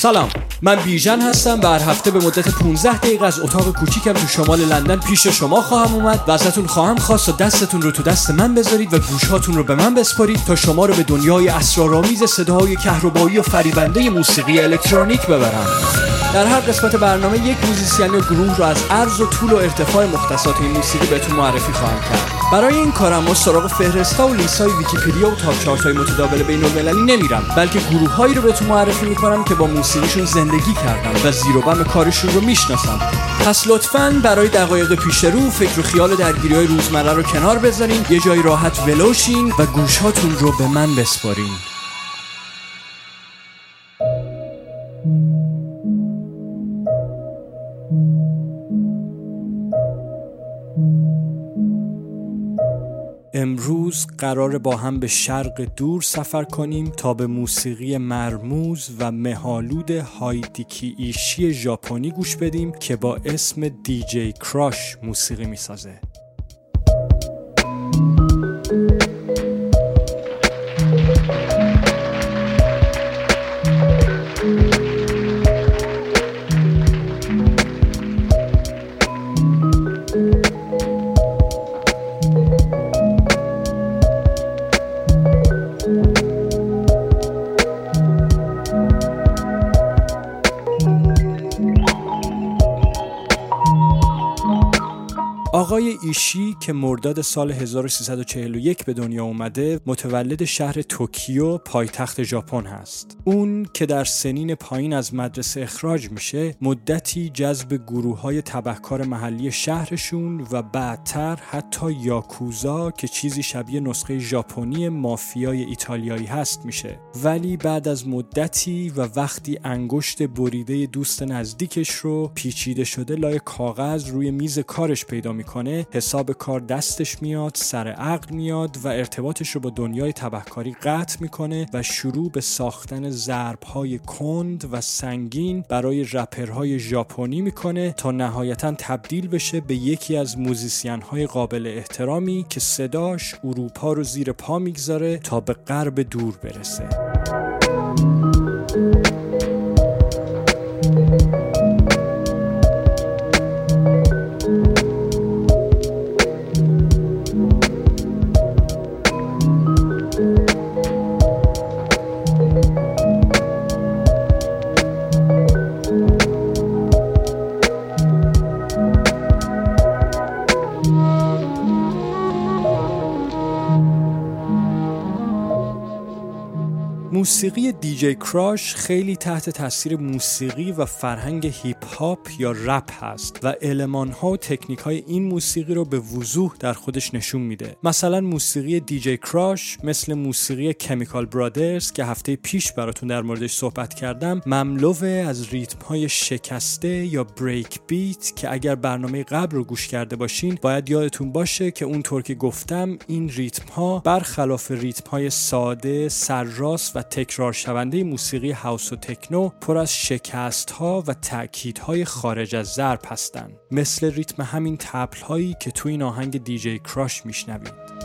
سلام، من بیژن هستم و هر هفته به مدت 15 دقیقه از اتاق کوچیکم تو شمال لندن پیش شما خواهم اومد و ازتون خواهم خواست و دستتون رو تو دست من بذارید و گوشاتون رو به من بسپارید تا شما رو به دنیای اسرارآمیز صداهای کهربایی و فریبنده موسیقی الکترونیک ببرم. در هر قسمت برنامه یک موزیسین یا گروه رو از عرض و طول و ارتفاع مختصات این موسیقی بهتون معرفی خواهم کرد. برای این کارم ما سراغ فهرست‌ها و لیست‌های ویکی‌پدیا و تاپ چارت‌های متداول بین‌المللی نمیرم، بلکه گروه‌هایی رو بهتون معرفی می‌کنم که با موسیقیشون زندگی کردن و زیر و بم کارشون رو میشناسم. پس لطفاً برای دقایق پیش رو فکر و خیال و درگیری‌های روزمره رو کنار بذارین، یه جای راحت ولوشین و گوشاتون رو به من بسپارین. امروز قراره با هم به شرق دور سفر کنیم تا به موسیقی مرموز و مه‌آلود هایدیکی ایشی ژاپنی گوش بدیم که با اسم دیجی کراش موسیقی میسازه. آقای ایشی که مرداد سال 1341 به دنیا اومده متولد شهر توکیو پایتخت ژاپن هست. اون که در سنین پایین از مدرسه اخراج میشه مدتی جذب گروه‌های تبهکار محلی شهرشون و بعدتر حتی یاکوزا که چیزی شبیه نسخه ژاپنی مافیای ایتالیایی هست میشه، ولی بعد از مدتی و وقتی انگشت بریده دوست نزدیکش رو پیچیده شده لای کاغذ روی میز کارش پیدا میکنه، حساب کار دستش میاد، سر عقل میاد و ارتباطش رو با دنیای تبهکاری قطع میکنه و شروع به ساختن ضرب‌های کند و سنگین برای رپرهای ژاپنی میکنه تا نهایتاً تبدیل بشه به یکی از موزیسین‌های قابل احترامی که صداش اروپا رو زیر پا میگذاره تا به غرب دور برسه. موسیقی دیجی کراش خیلی تحت تاثیر موسیقی و فرهنگ هیپ هاپ یا رپ هست و المان‌ها و تکنیک‌های این موسیقی رو به وضوح در خودش نشون میده. مثلا موسیقی دیجی کراش مثل موسیقی کمیکال برادرز که هفته پیش براتون در موردش صحبت کردم مملوه از ریتم‌های شکسته یا بریک بیت که اگر برنامه قبل رو گوش کرده باشین باید یادتون باشه که اونطور که گفتم این ریتم‌ها برخلاف ریتم‌های ساده، سرراست و تکرار شونده موسیقی هاوس و تکنو پر از شکست‌ها و تأکیدهای خارج از ضرب هستن، مثل ریتم همین طبل‌هایی که تو این آهنگ دیجی کراش میشنوید.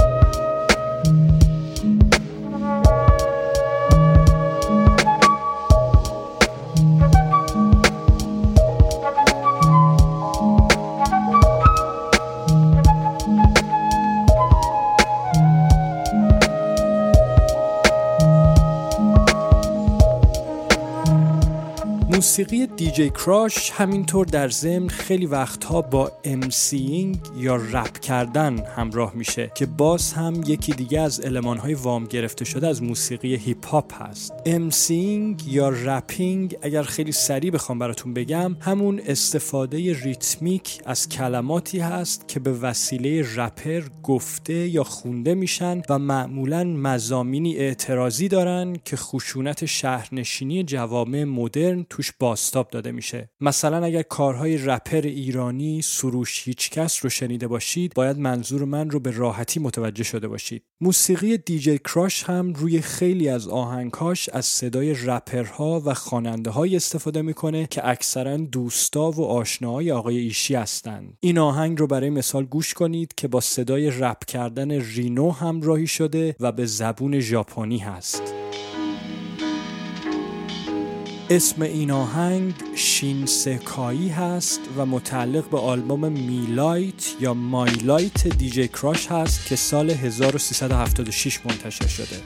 موسیقی دیجی کراش همینطور در ضمن خیلی وقتها با امسینگ یا رپ کردن همراه میشه که باز هم یکی دیگه از المان‌های وام گرفته شده از موسیقی هیپ هاپ هست. امسینگ یا رپینگ اگر خیلی سریع بخوام براتون بگم همون استفاده ریتمیک از کلماتی هست که به وسیله رپر گفته یا خونده میشن و معمولاً مضامینی اعتراضی دارن که خشونت شهرنشینی جوامع مدرن توش بازتاب داده میشه. مثلا اگر کارهای رپر ایرانی سروش هیچکس رو شنیده باشید باید منظور من رو به راحتی متوجه شده باشید. موسیقی دیجی کراش هم روی خیلی از آهنگاش از صدای رپرها و خواننده‌های استفاده میکنه که اکثرا دوستا و آشناهای آقای ایشی هستن. این آهنگ رو برای مثال گوش کنید که با صدای رپ کردن رینو همراهی شده و به زبون ژاپنی هست. اسم این آهنگ شینسکایی هست و متعلق به آلبوم میلایت یا مایلایت دیجی کراش هست که سال 1376 منتشر شده.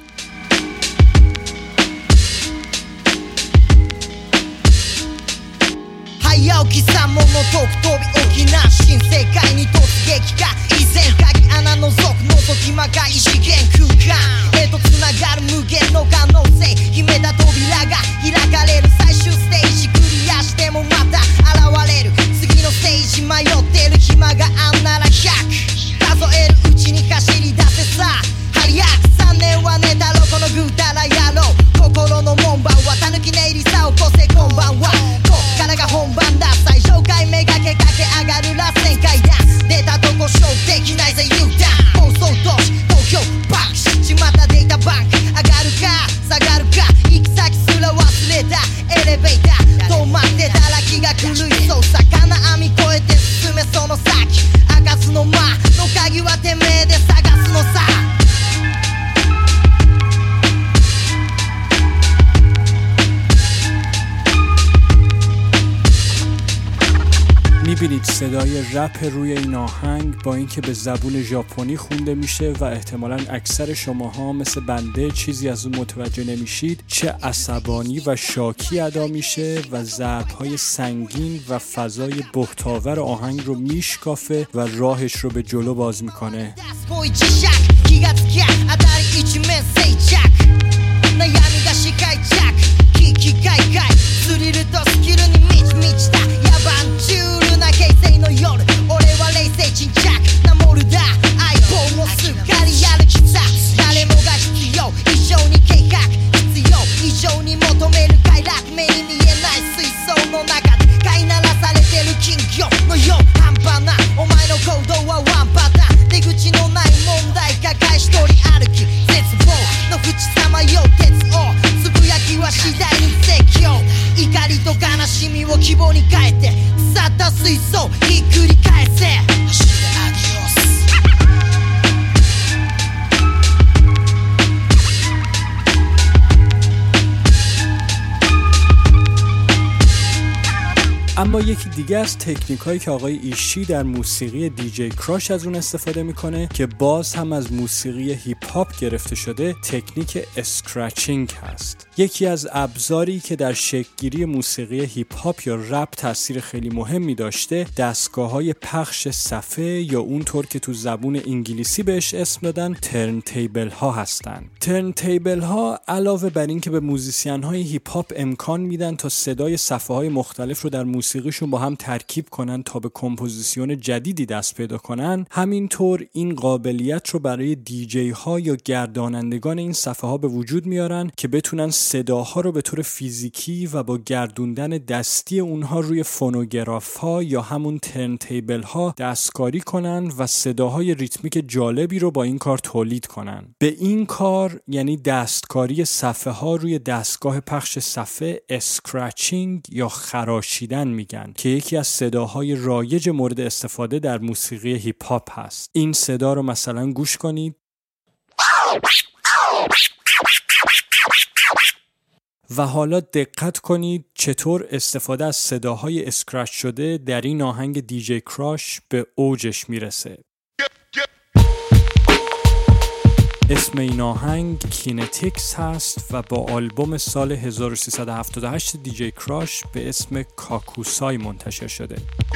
早起き三門の遠く飛び起きな新世界に突撃か以前鍵穴のぞく覗きまか異次元空間へとつながる無限の可能性秘めた扉が開かれる最終ステージクリアしてもまた現れる次のステージ迷ってる暇があんなら100数えるうちに走り出せさ早く3年は寝たろこのぐうたら野郎心の門番はたぬき寝入りさをこせこんばんはこっからが本番だ最上階めがけ駆け上がる螺旋階段出たとこ勝負できないぜ U ターン放送都市東京バンク巷でいたバンク上がるか下がるか行き先すら忘れたエレベーター止まってたら気が狂いそう魚網越えて進めその先開かすの間の鍵はてめえで探すのさ میبینید صدای رپ روی این آهنگ با اینکه به زبون ژاپنی خونده میشه و احتمالاً اکثر شماها مثل بنده چیزی از اون متوجه نمیشید چه عصبانی و شاکی ادا میشه و ضرب‌های سنگین و فضای بهتاور آهنگ رو میشکافه و راهش رو به جلو باز میکنه. اما یکی دیگه از تکنیک هایی که آقای ایشی در موسیقی دیجی کراش از اون استفاده میکنه که باز هم از موسیقی هیپ هاپ گرفته شده تکنیک اسکرچینگ هست. یکی از ابزاری که در شکل‌گیری موسیقی هیپ هاپ یا رپ تاثیر خیلی مهمی داشته دستگاه‌های پخش صفحه یا اونطور که تو زبون انگلیسی بهش اسم دادن ترن تیبل ها هستن. ترن تیبل ها علاوه بر این که به موزیسین های هیپ هاپ امکان میدن تا صدای صفحه های مختلف رو در موسیقیشون با هم ترکیب کنن تا به کمپوزیسیون جدیدی دست پیدا کنن، همینطور این قابلیت رو برای دیجی ها یا گردانندگان این صفحه ها به وجود میارن که بتونن صداها رو به طور فیزیکی و با گردوندن دستی اونها روی فونوگراف ها یا همون ترن تیبل ها دستکاری کنن و صداهای ریتمیک جالبی رو با این کار تولید کنن. به این کار یعنی دستکاری صفحه ها روی دستگاه پخش صفحه اسکرچینگ یا خراشیدن میگن که یکی از صداهای رایج مورد استفاده در موسیقی هیپ هاپ هست. این صدا رو مثلا گوش کنید و حالا دقت کنید چطور استفاده از صداهای اسکرچ شده در این آهنگ دیجی کراش به اوجش میرسه. اسم این آهنگ کینتیکس هست و با آلبوم سال 1378 دیجی کراش به اسم کاکوسای منتشر شده.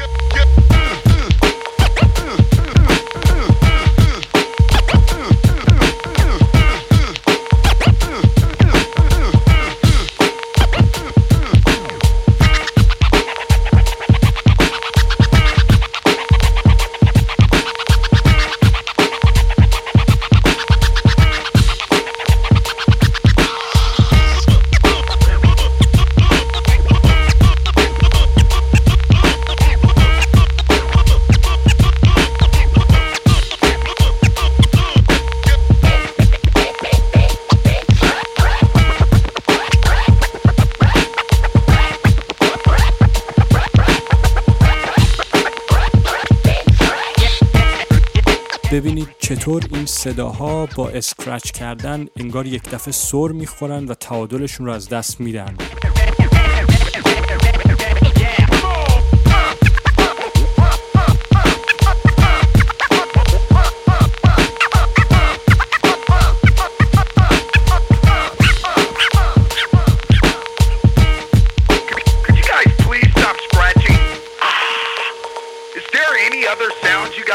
ببینید چطور این صداها با اسکرچ کردن انگار یک دفعه سر میخورن و تعادلشون رو از دست میدن.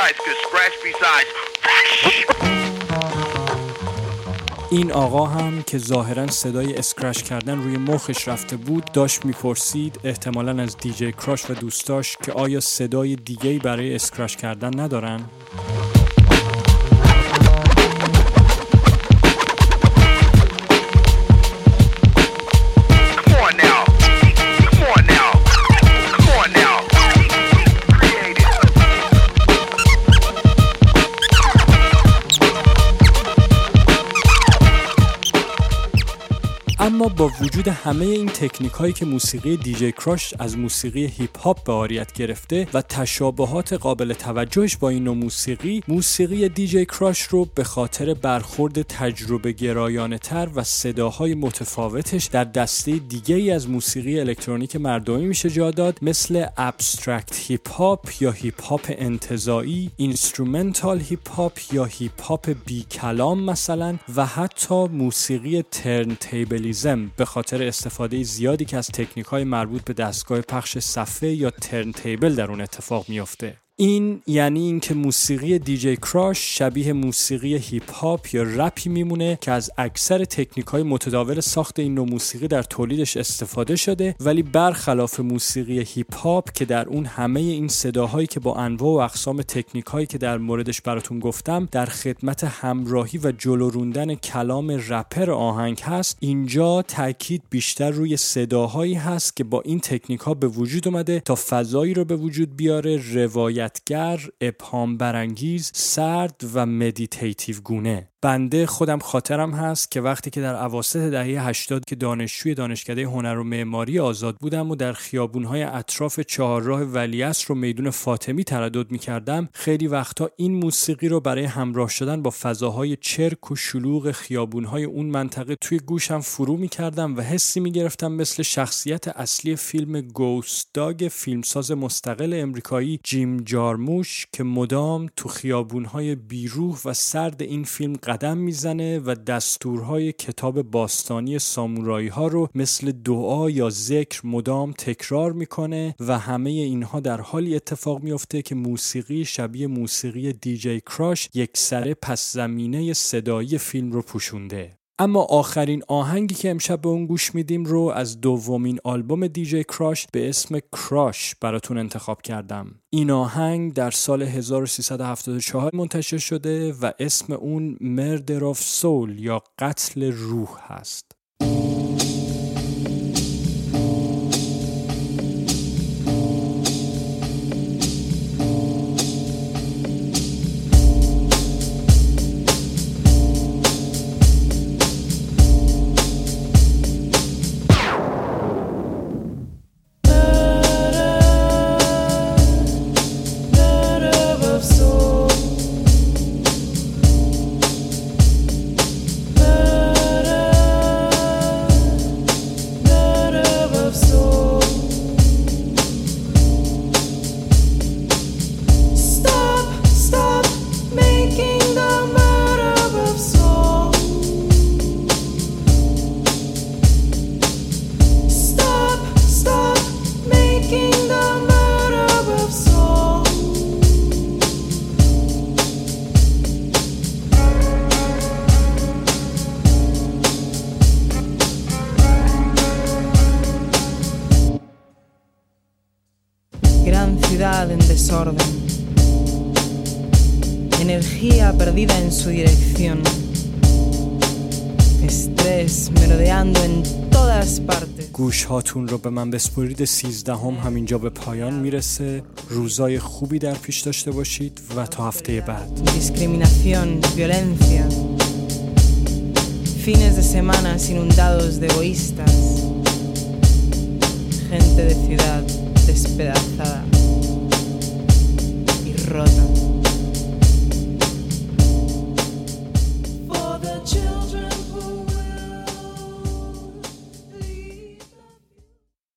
lights could scratch besides. این آقا هم که ظاهراً صدای اسکرچ کردن روی مخش رفته بود داشت میپرسید احتمالاً از دیجی کراش و دوستاش که آیا صدای دیگه‌ای برای اسکرچ کردن ندارن؟ اما با وجود همه این تکنیک هایی که موسیقی دیجی کراش از موسیقی هیپ هاپ به عاریت گرفته و تشابهات قابل توجهش با این نوع موسیقی دیجی کراش رو به خاطر برخورد تجربه گرایانه تر و صداهای متفاوتش در دسته دیگه ای از موسیقی الکترونیک مردمی میشه جا داد، مثل ابسترکت هیپ هاپ یا هیپ هاپ انتزاعی، اینسترومنتال هیپ هاپ یا هیپ هاپ بی کلام مثلا، و حتی موسیقی ترن تیبلیزم به خاطر استفاده زیادی که از تکنیک‌های مربوط به دستگاه پخش صفحه یا ترن تیبل در اون اتفاق میفته. این یعنی اینکه موسیقی دیجی کراش شبیه موسیقی هیپ هاپ یا رپی میمونه که از اکثر تکنیک‌های متداول ساخت این نوع موسیقی در تولیدش استفاده شده، ولی برخلاف موسیقی هیپ هاپ که در اون همه این صداهایی که با انواع و اقسام تکنیک‌هایی که در موردش براتون گفتم در خدمت همراهی و جلو روندن کلام رپر آهنگ هست، اینجا تاکید بیشتر روی صداهایی هست که با این تکنیک‌ها به وجود اومده تا فضایی رو به وجود بیاره روایتگر، ابهام برانگیز، سرد و مدیتیتیو گونه. بنده خودم خاطرم هست که وقتی که در اواسط دهه 80 که دانشجوی دانشکده هنر و معماری آزاد بودم و در خیابون‌های اطراف چهارراه ولیعصر و میدون فاطمی تردد می‌کردم، خیلی وقتا این موسیقی رو برای همراه شدن با فضاهای چرک و شلوغ خیابون‌های اون منطقه توی گوشم فرو می‌کردم و حسی می‌گرفتم مثل شخصیت اصلی فیلم گوست داگ فیلمساز مستقل امریکایی جیم جارموش که مدام تو خیابون‌های بیروح و سرد این فیلم قدم میزنه و دستورهای کتاب باستانی سامورایی ها رو مثل دعا یا ذکر مدام تکرار میکنه و همه اینها در حالی اتفاق میفته که موسیقی شبیه موسیقی دیجی کراش یکسره پس زمینه صدایی فیلم رو پوشونده. اما آخرین آهنگی که امشب به اون گوش میدیم رو از دومین آلبوم دیجی کراش به اسم کراش براتون انتخاب کردم. این آهنگ در سال 1374 منتشر شده و اسم اون Murder of Soul یا قتل روح هست. En desorden, energía perdida en su dirección, estrés merodeando en todas partes. گوش هاتون رو به من بسپرید. 13 همینجا به پایان میرسه. روزای خوبی در پیش داشته باشید و تا هفته بعد. Discriminación, violencia, fines de semanas inundados de egoístas, gente de ciudad despedazada y rota.